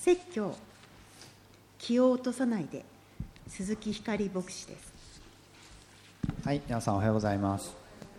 説教気を落とさないで、鈴木光牧師です。 はい、皆さんおはようございます。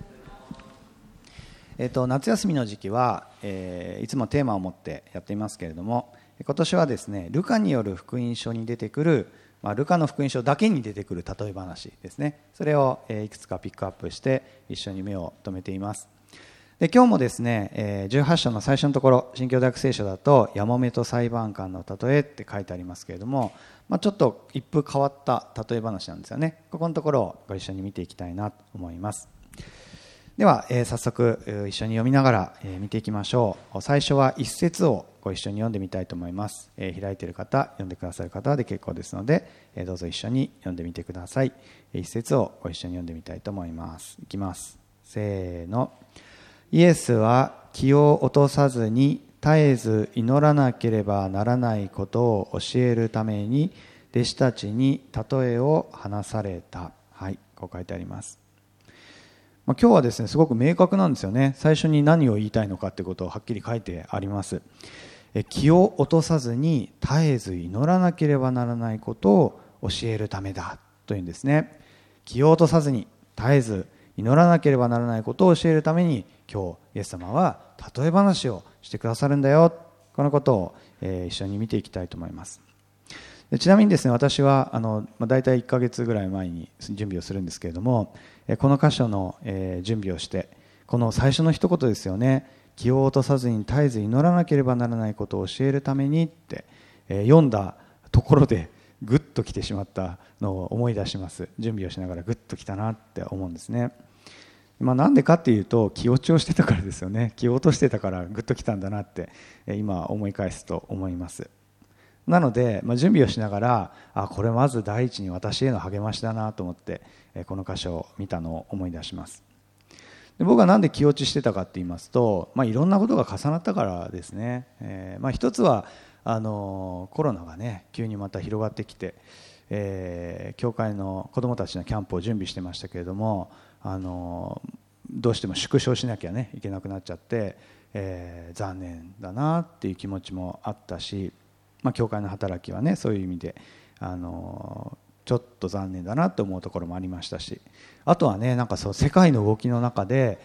夏休みの時期は、いつもテーマを持ってやっていますけれども、今年はですね、ルカによる福音書に出てくる、ルカの福音書だけに出てくる例え話ですね。それをいくつかピックアップして一緒に目を留めています。で、今日もですね、18章の最初のところ、新教大学聖書だとやもめと裁判官の例えって書いてありますけれども、ちょっと一風変わった例え話なんですよね。ここのところをご一緒に見ていきたいなと思います。では、早速一緒に読みながら見ていきましょう。最初は一節をご一緒に読んでみたいと思います。開いている方、読んでくださる方で結構ですので、どうぞ一緒に読んでみてください。一節をご一緒に読んでみたいと思います。いきます。せーの。イエスは気を落とさずに絶えず祈らなければならないことを教えるために弟子たちに例えを話された。はい、こう書いてあります。今日はですね、すごく明確なんですよね。最初に何を言いたいのかということをはっきり書いてあります。気を落とさずに絶えず祈らなければならないことを教えるためだというんですね。気を落とさずに絶えず祈らなければならないことを教えるために、今日イエス様は例え話をしてくださるんだよ。このことを一緒に見ていきたいと思います。ちなみにですね、私はだいたい1ヶ月ぐらい前に準備をするんですけれども、この箇所の準備をして、この最初の一言ですよね。気を落とさずに絶えず祈らなければならないことを教えるためにって読んだところでグッと来てしまったのを思い出します。準備をしながらグッと来たなって思うんですね。なんでかっていうと、気落ちをしてたからですよね。気を落としてたからグッと来たんだなって今思い返すと思います。なので、準備をしながら、これまず第一に私への励ましだなと思ってこの箇所を見たのを思い出します。で、僕はなんで気落ちしてたかって言いますと、いろんなことが重なったからですね。一つはコロナがね、急にまた広がってきて、教会の子どもたちのキャンプを準備してましたけれども、どうしても縮小しなきゃねいけなくなっちゃって、残念だなっていう気持ちもあったし、教会の働きはね、そういう意味でちょっと残念だなと思うところもありましたし、あとはね、そう世界の動きの中で、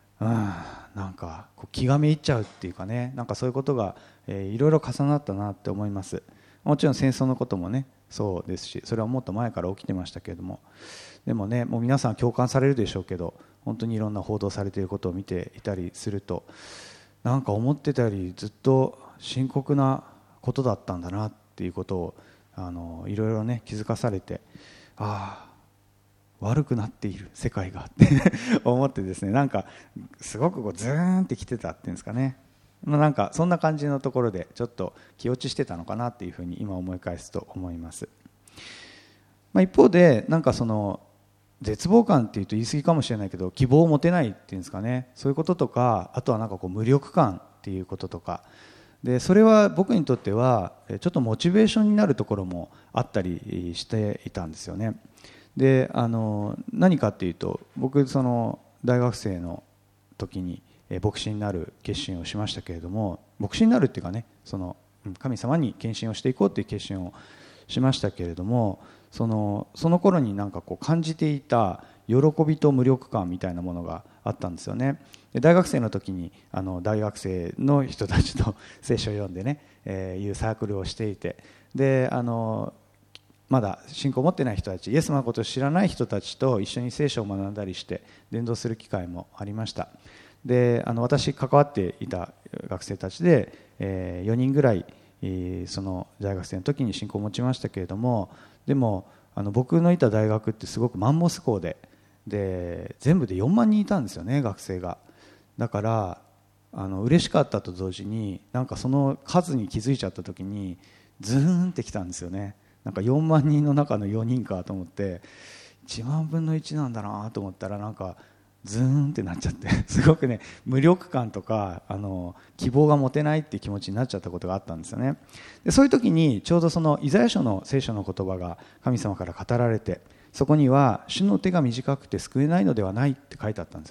気がめいっちゃうっていうかね、そういうことがいろいろ重なったなって思います。もちろん戦争のこともねそうですし、それはもっと前から起きてましたけれども、でもね、もう皆さん共感されるでしょうけど、本当にいろんな報道されていることを見ていたりすると、思ってたよりずっと深刻なことだったんだなっていうことをいろいろね気づかされて、悪くなっている世界がって思ってですね、すごくズーンってきてたっていうんですかね。そんな感じのところでちょっと気落ちしてたのかなっていうふうに今思い返すと思います。一方でその絶望感っていうと言い過ぎかもしれないけど、希望を持てないっていうんですかね、そういうこととか、あとは無力感っていうこととかで、それは僕にとってはちょっとモチベーションになるところもあったりしていたんですよね。で、何かっていうと、僕大学生の時に牧師になる決心をしましたけれども、牧師になるっていうかね、神様に献身をしていこうっていう決心をしましたけれども、その頃に感じていた喜びと無力感みたいなものがあったんですよね。で、大学生の時に大学生の人たちと聖書を読んでね、いうサークルをしていて、でまだ信仰を持ってない人たち、イエス様のことを知らない人たちと一緒に聖書を学んだりして伝道する機会もありました。で、私関わっていた学生たちで、4人ぐらいその大学生の時に信仰を持ちましたけれども、でも僕のいた大学ってすごくマンモス校で全部で4万人いたんですよね、学生が。だから嬉しかったと同時に、その数に気づいちゃった時にズーンってきたんですよね。4万人の中の4人かと思って、1万分の1なんだなと思ったら、ズーンってなっちゃってすごくね、無力感とか希望が持てないっていう気持ちになっちゃったことがあったんですよね。で、そういう時にちょうどそのイザヤ書の聖書の言葉が神様から語られて、そこには主の手が短くて救えないのではないって書いてあったんですよね。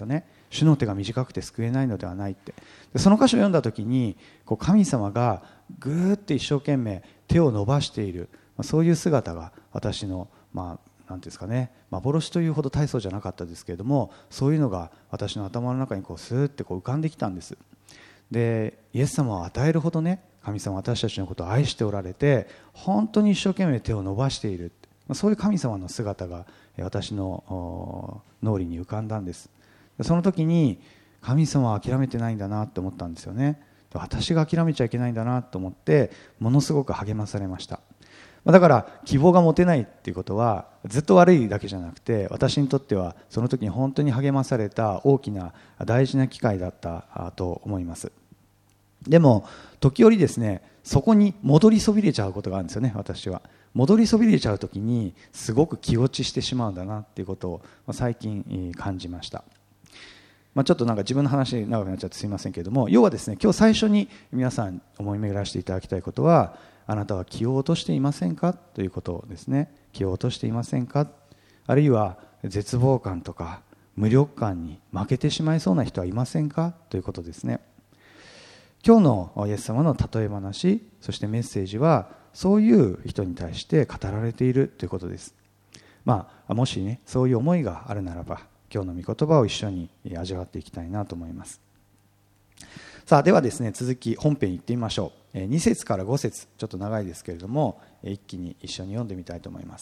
主の手が短くて救えないのではないって。でその箇所を読んだ時に神様がぐーって一生懸命手を伸ばしている、そういう姿が私のなんていうんですかね、幻というほど大層じゃなかったですけれども、そういうのが私の頭の中にスーッて浮かんできたんです。でイエス様を与えるほどね、神様は私たちのことを愛しておられて、本当に一生懸命手を伸ばしている、そういう神様の姿が私の脳裏に浮かんだんです。その時に神様は諦めてないんだなって思ったんですよね。私が諦めちゃいけないんだなと思って、ものすごく励まされました。だから希望が持てないっていうことはずっと悪いだけじゃなくて、私にとってはその時に本当に励まされた大きな大事な機会だったと思います。でも時折ですね、そこに戻りそびれちゃうことがあるんですよね。私は戻りそびれちゃう時にすごく気落ちしてしまうんだなっていうことを最近感じました。ちょっと自分の話長くなっちゃってすいませんけれども、要はですね、今日最初に皆さん思い巡らしていただきたいことは、あなたは気を落としていませんかということですね。気を落としていませんか、あるいは絶望感とか無力感に負けてしまいそうな人はいませんかということですね。今日のイエス様の例え話、そしてメッセージはそういう人に対して語られているということです。もしね、そういう思いがあるならば、今日の御言葉を一緒に味わっていきたいなと思います。さあ、ではですね、続き本編行ってみましょう。2節から5節、ちょっと長いですけれども、一気に一緒に読んでみたいと思います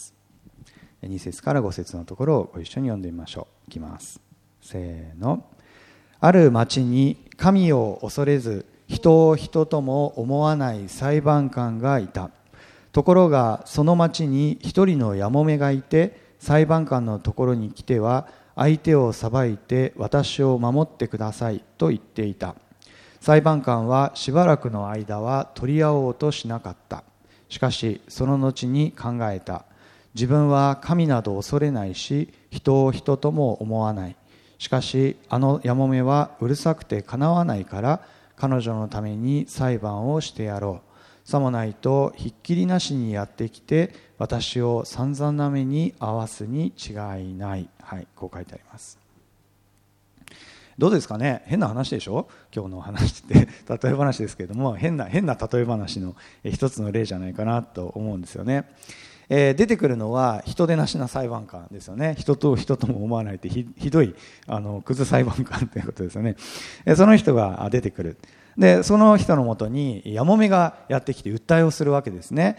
。2節から5節のところをご一緒に読んでみましょう。いきます。せーの。ある町に神を恐れず人を人とも思わない裁判官がいた。ところがその町に一人のやもめがいて、裁判官のところに来ては、相手を裁いて私を守ってくださいと言っていた。裁判官はしばらくの間は取り合おうとしなかった。しかしその後に考えた。自分は神など恐れないし、人を人とも思わない。しかしあのやもめはうるさくてかなわないから、彼女のために裁判をしてやろう。さもないとひっきりなしにやってきて、私を散々な目に遭わすに違いない。はい、こう書いてあります。どうですかね。変な話でしょ。今日の話って例え話ですけれども、変な例え話の一つの例じゃないかなと思うんですよね。出てくるのは人でなしな裁判官ですよね。人と人とも思わないって ひどいクズ裁判官ということですよね。その人が出てくる。でその人のもとにやもめがやってきて訴えをするわけですね。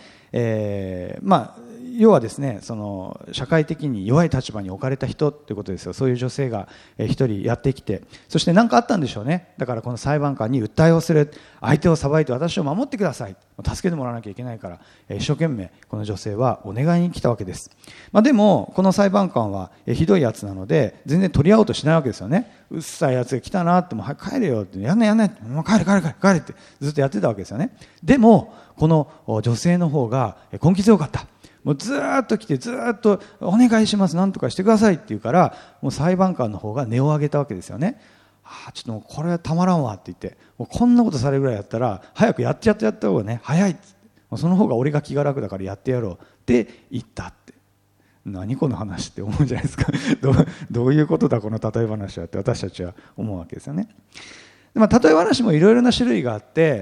要はですね、その社会的に弱い立場に置かれた人ということですよ。そういう女性が一人やってきて、そして何かあったんでしょうね。だからこの裁判官に訴えをする。相手を裁いて私を守ってください、助けてもらわなきゃいけないから、一生懸命この女性はお願いに来たわけです。でもこの裁判官はひどいやつなので全然取り合おうとしないわけですよね。うっさいやつが来たなって、もう帰れよって、やんないもう帰れってずっとやってたわけですよね。でもこの女性の方が根気強かった。もうずーっと来て、ずーっとお願いします、なんとかしてくださいって言うから、もう裁判官の方が音を上げたわけですよね。ちょっともうこれはたまらんわって言って、もうこんなことされるぐらいやったら早くやった方がね、早いって、その方が俺が気が楽だからやってやろうって言ったって。何この話って思うじゃないですか。どういうことだこの例え話はって私たちは思うわけですよね。例え話もいろいろな種類があって、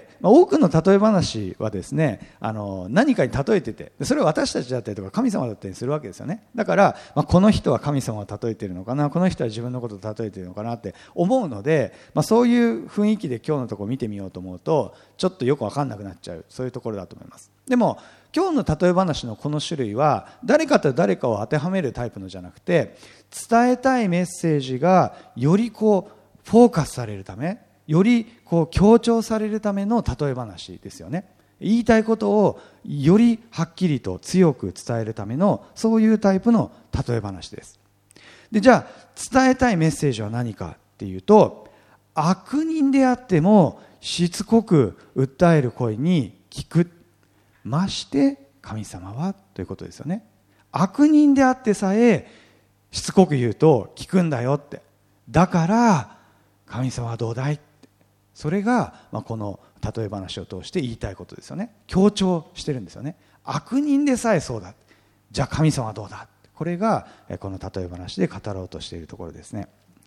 多くの例え話はですね、何かに例えてて、それは私たちだったりとか神様だったりするわけですよね。だから、この人は神様を例えているのかな、この人は自分のことを例えているのかなって思うので、そういう雰囲気で今日のところを見てみようと思うと、ちょっとよく分かんなくなっちゃう、そういうところだと思います。でも今日の例え話のこの種類は誰かと誰かを当てはめるタイプのじゃなくて、伝えたいメッセージがよりフォーカスされるため、より強調されるための例え話ですよね。言いたいことをよりはっきりと強く伝えるための、そういうタイプの例え話です。で、じゃあ伝えたいメッセージは何かっていうと、悪人であってもしつこく訴える声に聞く、まして神様はということですよね。悪人であってさえしつこく言うと聞くんだよって。だから神様はどうだい、それがこの例え話を通して言いたいことですよね。強調してるんですよね。悪人でさえそうだ、じゃあ神様はどうだ、これがこの例え話で語ろうとしているところですね。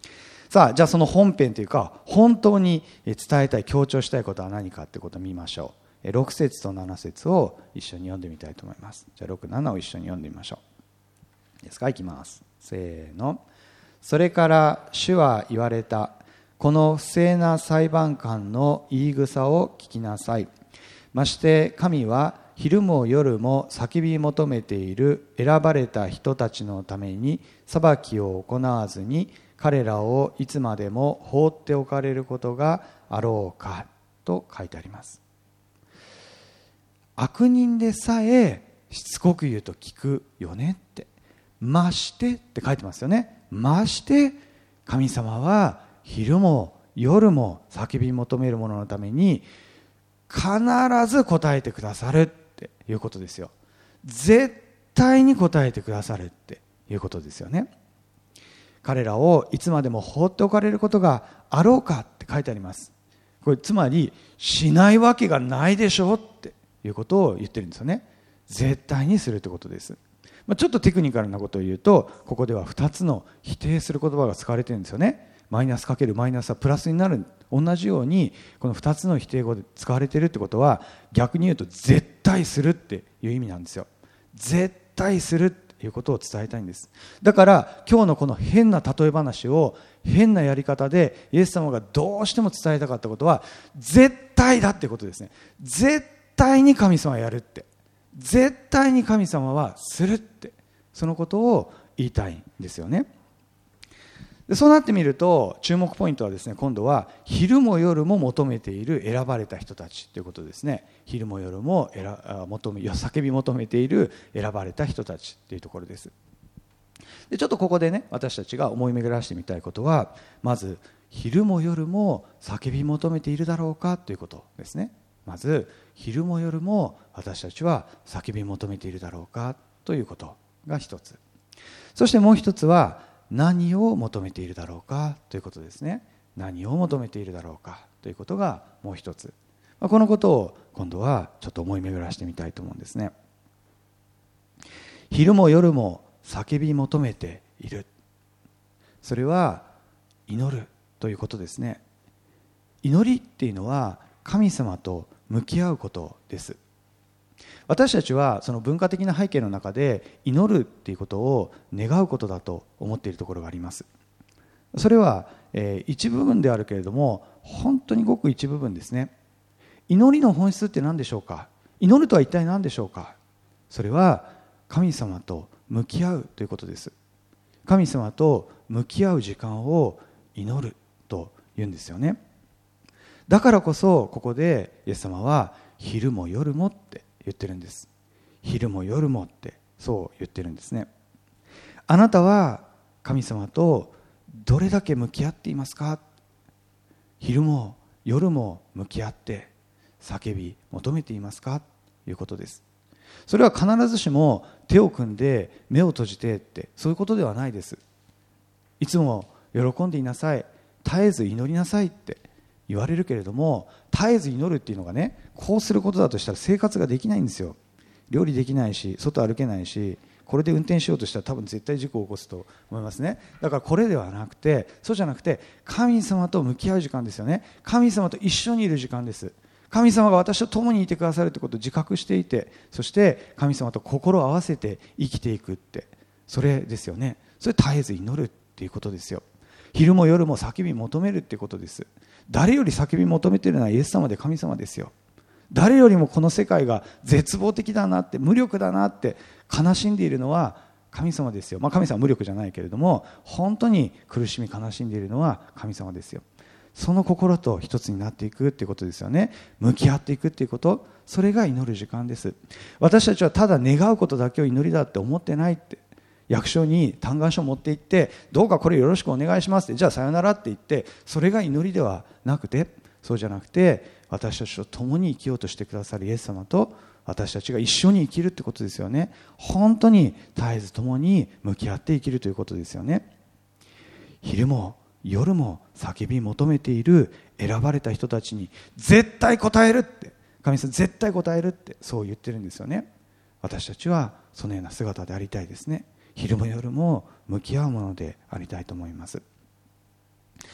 さあ、じゃあその本編というか本当に伝えたい、強調したいことは何かということを見ましょう。6節と7節を一緒に読んでみたいと思います。じゃあ6、7を一緒に読んでみましょう。いいですか。いきます。せーの。それから主は言われた。この不正な裁判官の言い草を聞きなさい。まして神は昼も夜も叫び求めている選ばれた人たちのために裁きを行わずに彼らをいつまでも放っておかれることがあろうかと書いてあります。悪人でさえしつこく言うと聞くよねって、ましてって書いてますよね。まして神様は昼も夜も叫び求める者のために必ず答えてくださるっていうことですよ。絶対に答えてくださるっていうことですよね。彼らをいつまでも放っておかれることがあろうかって書いてあります。これつまりしないわけがないでしょうっていうことを言ってるんですよね。絶対にするってことです。ちょっとテクニカルなことを言うと、ここでは2つの否定する言葉が使われてるんですよね。マイナスかけるマイナスはプラスになる、同じようにこの2つの否定語で使われているってことは、逆に言うと絶対するっていう意味なんですよ。絶対するっていうことを伝えたいんです。だから今日のこの変な例え話を変なやり方でイエス様がどうしても伝えたかったことは、絶対だってことですね。絶対に神様はやるって、絶対に神様はするって、そのことを言いたいんですよね。でそうなってみると注目ポイントはですね、今度は昼も夜も求めている選ばれた人たちということですね。昼も夜も叫び求めている選ばれた人たちというところです。でちょっとここでね、私たちが思い巡らしてみたいことは、まず昼も夜も叫び求めているだろうかということですね。まず昼も夜も私たちは叫び求めているだろうかということが一つ。そしてもう一つは、何を求めているだろうかということですね。何を求めているだろうかということがもう一つ。このことを今度はちょっと思い巡らしてみたいと思うんですね。昼も夜も叫び求めている、それは祈るということですね。祈りっていうのは神様と向き合うことです。私たちはその文化的な背景の中で祈るっていうことを願うことだと思っているところがあります。それは一部分であるけれども、本当にごく一部分ですね。祈りの本質って何でしょうか。祈るとは一体何でしょうか。それは神様と向き合うということです。神様と向き合う時間を祈ると言うんですよね。だからこそここでイエス様は昼も夜もって言ってるんです。昼も夜もってそう言ってるんですね。あなたは神様とどれだけ向き合っていますか。昼も夜も向き合って叫び求めていますかということです。それは必ずしも手を組んで目を閉じてってそういうことではないです。いつも喜んでいなさい、絶えず祈りなさいって言われるけれども、絶えず祈るっていうのがね、こうすることだとしたら生活ができないんですよ。料理できないし、外歩けないし、これで運転しようとしたら多分絶対事故を起こすと思いますね。だからこれではなくて、そうじゃなくて神様と向き合う時間ですよね。神様と一緒にいる時間です。神様が私と共にいてくださるということを自覚していて、そして神様と心を合わせて生きていくって、それですよね。それ絶えず祈るっていうことですよ。昼も夜も叫び求めるっていうことです。誰より叫び求めているのはイエス様で神様ですよ。誰よりもこの世界が絶望的だなって、無力だなって悲しんでいるのは神様ですよ。神様は無力じゃないけれども、本当に苦しみ悲しんでいるのは神様ですよ。その心と一つになっていくっていうことですよね。向き合っていくっていうこと、それが祈る時間です。私たちはただ願うことだけを祈りだって思ってないって、役所に嘆願書を持って行って、どうかこれよろしくお願いしますって、じゃあさよならって言って、それが祈りではなくて、そうじゃなくて私たちと共に生きようとしてくださるイエス様と私たちが一緒に生きるってことですよね。本当に絶えず共に向き合って生きるということですよね。昼も夜も叫び求めている選ばれた人たちに絶対答えるって、神様絶対答えるってそう言ってるんですよね。私たちはそのような姿でありたいですね。昼も夜も向き合うものでありたいと思います。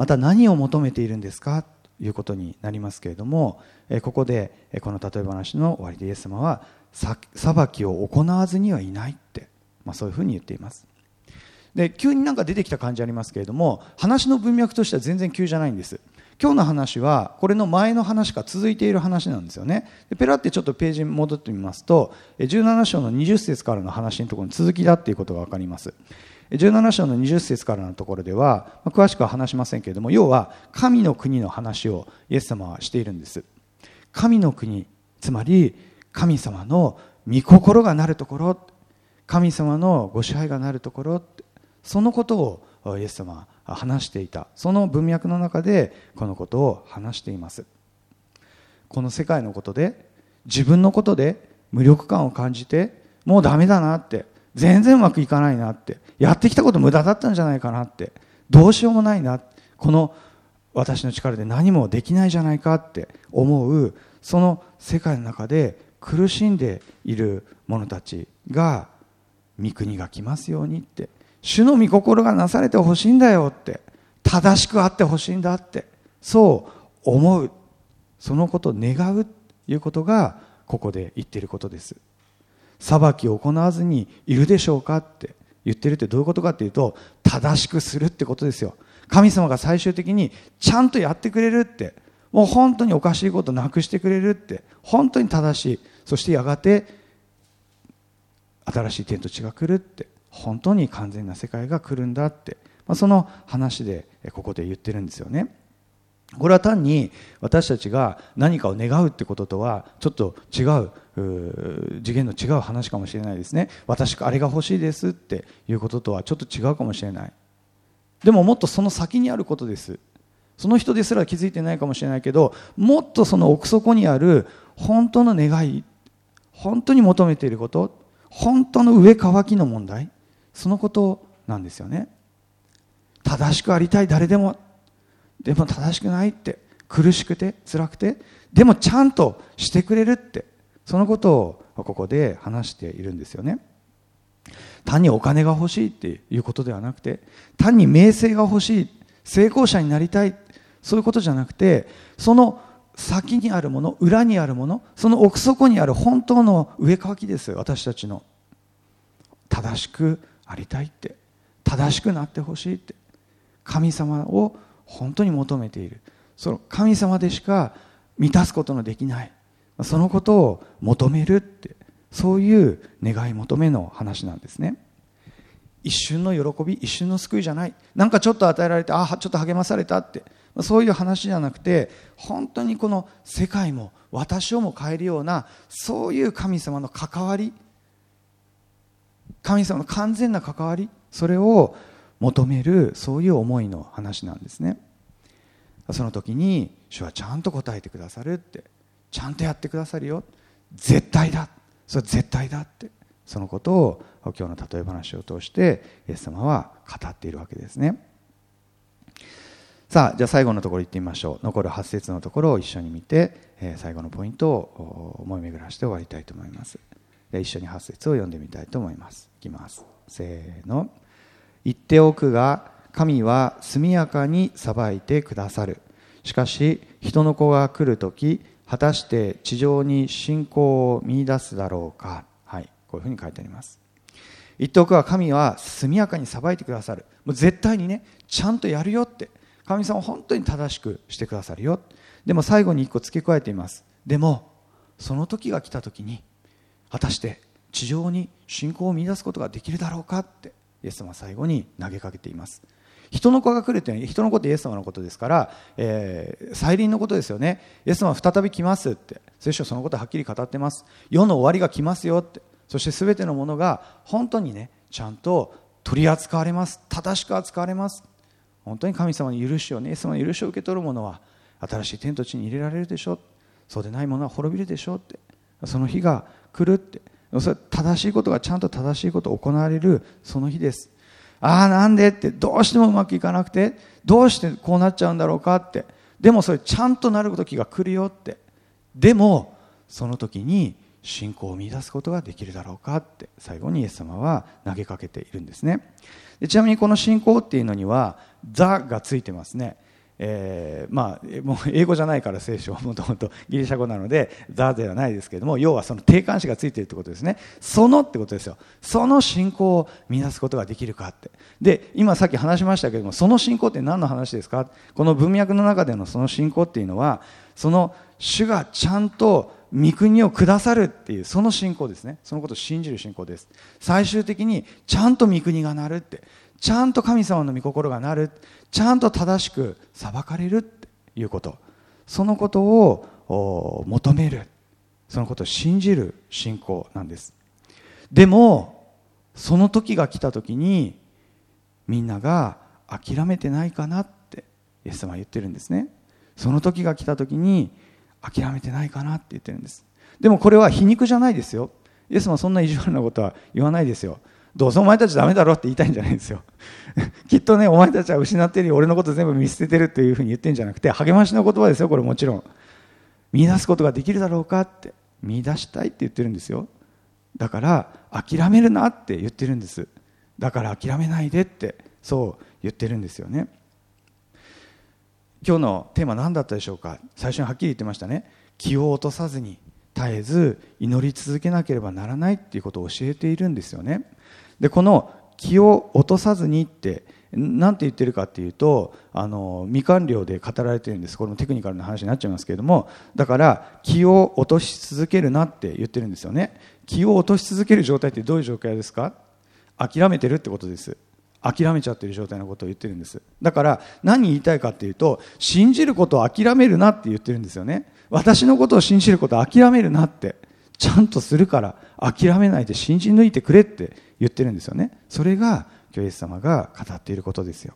また何を求めているんですかということになりますけれども、ここでこの例え話の終わりでイエス様は裁きを行わずにはいないって、そういうふうに言っています。で、急になんか出てきた感じありますけれども、話の文脈としては全然急じゃないんです。今日の話はこれの前の話が続いている話なんですよね。でペラってちょっとページに戻ってみますと、17章の20節からの話のところに続きだっていうことが分かります。17章の20節からのところでは、詳しくは話しませんけれども、要は神の国の話をイエス様はしているんです。神の国、つまり神様の御心がなるところ、神様のご支配がなるところ、そのことをイエス様は話していた。その文脈の中でこのことを話しています。この世界のことで、自分のことで無力感を感じて、もうダメだなって、全然うまくいかないなって、やってきたこと無駄だったんじゃないかなって、どうしようもないな、この私の力で何もできないじゃないかって思う、その世界の中で苦しんでいる者たちが、御国が来ますようにって、主の御心がなされてほしいんだよって、正しくあってほしいんだって、そう思う、そのことを願うということがここで言っていることです。裁きを行わずにいるでしょうかって言ってるってどういうことかっていうと、正しくするってことですよ。神様が最終的にちゃんとやってくれるって、もう本当におかしいことなくしてくれるって、本当に正しい、そしてやがて新しい天と地が来るって、本当に完全な世界が来るんだって、その話でここで言ってるんですよね。これは単に私たちが何かを願うってこととはちょっと違う次元の違う話かもしれないですね。私あれが欲しいですっていうこととはちょっと違うかもしれない。でももっとその先にあることです。その人ですら気づいてないかもしれないけど、もっとその奥底にある本当の願い、本当に求めていること、本当の上渇きの問題、そのことなんですよね。正しくありたい誰でも、でも正しくないって、苦しくて辛くて、でもちゃんとしてくれるって、そのことをここで話しているんですよね。単にお金が欲しいっていうことではなくて、単に名声が欲しい、成功者になりたい、そういうことじゃなくて、その先にあるもの、裏にあるもの、その奥底にある本当の上渇きです。私たちの正しくありたいって、正しくなってほしいって、神様を本当に求めている、その神様でしか満たすことのできない、そのことを求めるって、そういう願い求めの話なんですね。一瞬の喜び、一瞬の救いじゃない、なんかちょっと与えられて、ちょっと励まされたって、そういう話じゃなくて、本当にこの世界も私をも変えるような、そういう神様の関わり、神様の完全な関わり、それを求める、そういう思いの話なんですね。その時に主はちゃんと答えてくださるって、ちゃんとやってくださるよ、絶対だ、それ絶対だって、そのことを今日の例え話を通してイエス様は語っているわけですね。さあ、じゃあ最後のところ行ってみましょう。残る8節のところを一緒に見て、最後のポイントを思い巡らして終わりたいと思います。で、一緒に8節を読んでみたいと思います。いきます。せーの。言っておくが、神は速やかに裁いてくださる。しかし人の子が来るとき、果たして地上に信仰を見出すだろうか。はい、こういうふうに書いてあります。言っておくが、神は速やかに裁いてくださる。もう絶対にね、ちゃんとやるよって、神様は本当に正しくしてくださるよ。でも最後に一個付け加えています。でもその時が来た時に、果たして地上に信仰を見出すことができるだろうかって、イエス様は最後に投げかけています。人の子が来るというのは、人の子ってイエス様のことですから、再臨のことですよね。イエス様は再び来ますって、聖書はそのことをはっきり語ってます。世の終わりが来ますよって、そして全てのものが本当にね、ちゃんと取り扱われます、正しく扱われます。本当に神様の許しをね、イエス様の許しを受け取る者は新しい天と地に入れられるでしょう、そうでない者は滅びるでしょうって、その日が来るって、それ正しいことがちゃんと正しいことを行われるその日です。なんでって、どうしてもうまくいかなくて、どうしてこうなっちゃうんだろうかって、でもそれちゃんとなる時が来るよって、でもその時に信仰を見出すことができるだろうかって、最後にイエス様は投げかけているんですね。で、ちなみにこの信仰っていうのにはザがついてますね。 もう英語じゃないから聖書はもともとギリシャ語なのでザではないですけれども、要はその定冠詞がついているということですね。そのってことですよ。その信仰を見出すことができるかって。で、今さっき話しましたけれども、その信仰って何の話ですか。この文脈の中でのその信仰っていうのは、その主がちゃんと御国をくださるっていうその信仰ですね。そのことを信じる信仰です。最終的にちゃんと御国がなるって、ちゃんと神様の御心がなる、ちゃんと正しく裁かれるっていうこと、そのことを求める、そのことを信じる信仰なんです。でもその時が来た時にみんなが諦めてないかなってイエス様は言ってるんですね。その時が来た時に諦めてないかなって言ってるんです。でもこれは皮肉じゃないですよ。イエス様はそんな意地悪なことは言わないですよ。どうせお前たちダメだろって言いたいんじゃないんですよ。きっとね、お前たちは失ってるよ、俺のこと全部見捨ててるっていうふうに言ってるんじゃなくて、励ましの言葉ですよ。これもちろん見出すことができるだろうかって、見出したいって言ってるんですよ。だから諦めるなって言ってるんです。だから諦めないでってそう言ってるんですよね。今日のテーマ何だったでしょうか。最初にはっきり言ってましたね。気を落とさずに絶えず祈り続けなければならないっていうことを教えているんですよね。で、この気を落とさずにって何て言ってるかっていうと、未完了で語られているんです。これもテクニカルな話になっちゃいますけれども、だから気を落とし続けるなって言ってるんですよね。気を落とし続ける状態ってどういう状態ですか。諦めてるってことです。諦めちゃってる状態のことを言ってるんです。だから何言いたいかっていうと、信じることを諦めるなって言ってるんですよね。私のことを信じることを諦めるなって、ちゃんとするから諦めないで信じ抜いてくれって言ってるんですよね。それが今日イエス様が語っていることですよ。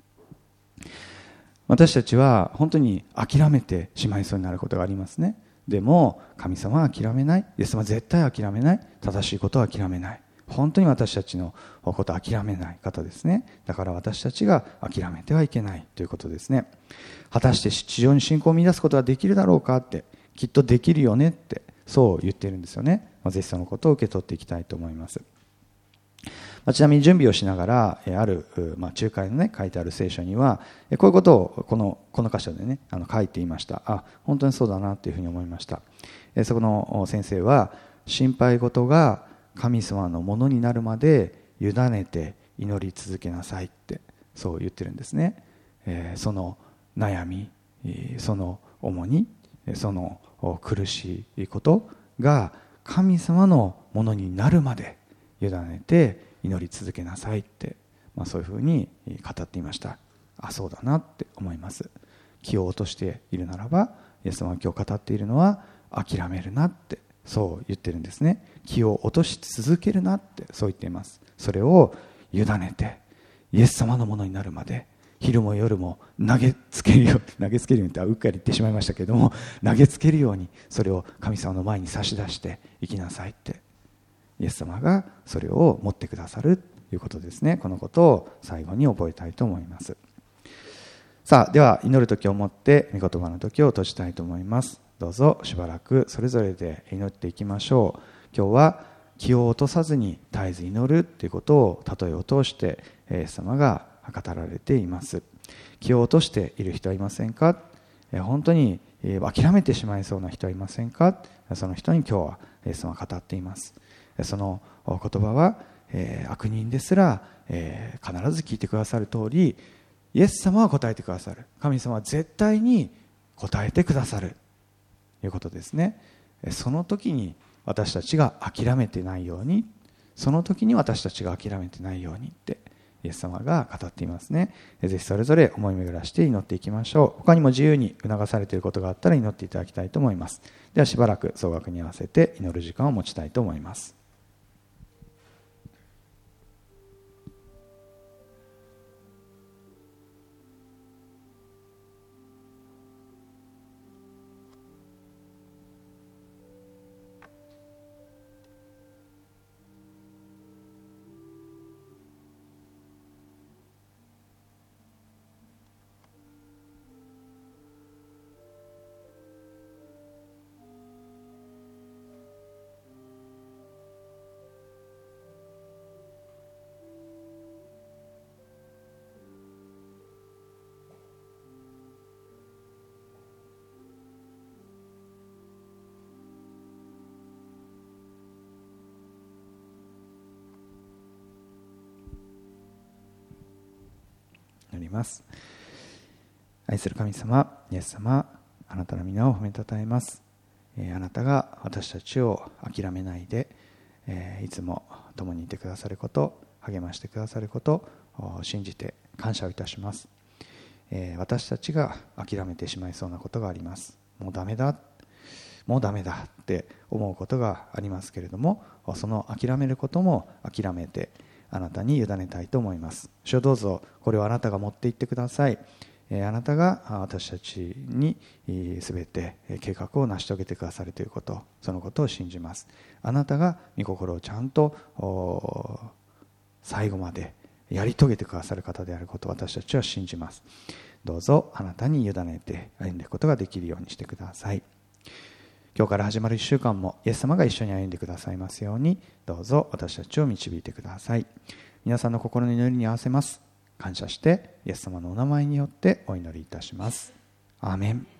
私たちは本当に諦めてしまいそうになることがありますね。でも神様は諦めない。イエス様は絶対諦めない。正しいことは諦めない。本当に私たちのことを諦めない方ですね。だから私たちが諦めてはいけないということですね。果たして地上に信仰を見出すことはできるだろうかって、きっとできるよねってそう言っているんですよね。ぜひそのことを受け取っていきたいと思います。ちなみに準備をしながらある仲介のね書いてある聖書にはこういうことをこの箇所でね書いていました。本当にそうだなというふうに思いました。そこの先生は、心配事が神様のものになるまで委ねて祈り続けなさいってそう言ってるんですね。その悩み、その重荷、その苦しいことが神様のものになるまで委ねて祈り続けなさいって、そういうふうに語っていました。そうだなって思います。気を落としているならば、イエス様が今日語っているのは諦めるなってそう言ってるんですね。気を落とし続けるなってそう言っています。それを委ねてイエス様のものになるまで、昼も夜も投げつけるようにってうっかり言ってしまいましたけれども、投げつけるようにそれを神様の前に差し出していきなさいって、イエス様がそれを持ってくださるということですね。このことを最後に覚えたいと思います。さあ、では祈る時をもって御言葉の時を閉じたいと思います。どうぞしばらくそれぞれで祈っていきましょう。今日は気を落とさずに絶えず祈るということを例えを通してイエス様が語られています。気を落としている人はいませんか。本当に諦めてしまいそうな人はいませんか。その人に今日はイエス様は語っています。その言葉は悪人ですら必ず聞いてくださる通り、イエス様は答えてくださる。神様は絶対に答えてくださるということですね。その時に私たちが諦めてないように、その時に私たちが諦めてないようにってイエス様が語っていますね。ぜひそれぞれ思い巡らして祈っていきましょう。他にも自由に促されていることがあったら祈っていただきたいと思います。ではしばらく総額に合わせて祈る時間を持ちたいと思います。 ます。愛する神様、イエス様、あなたの皆を褒めたたえます。あなたが私たちを諦めないで、いつも共にいてくださること、励ましてくださることを信じて感謝をいたします。私たちが諦めてしまいそうなことがあります。もうダメだって思うことがありますけれども、その諦めることも諦めてあなたに委ねたいと思います。主よ、どうぞこれをあなたが持っていってください。あなたが私たちに全て計画を成し遂げてくださるということ、そのことを信じます。あなたが御心をちゃんと最後までやり遂げてくださる方であることを私たちは信じます。どうぞあなたに委ねて歩んでいくことができるようにしてください。今日から始まる1週間もイエス様が一緒に歩んでくださいますように、どうぞ私たちを導いてください。皆さんの心の祈りに合わせます。感謝してイエス様のお名前によってお祈りいたします。アーメン。